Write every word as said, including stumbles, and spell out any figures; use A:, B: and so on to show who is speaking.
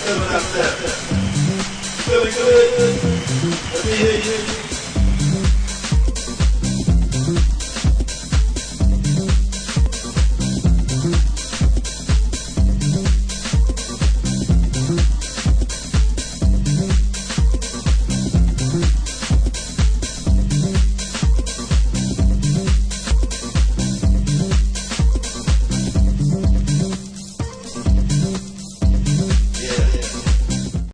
A: Feeling out there. Feeling good. Let me hear you.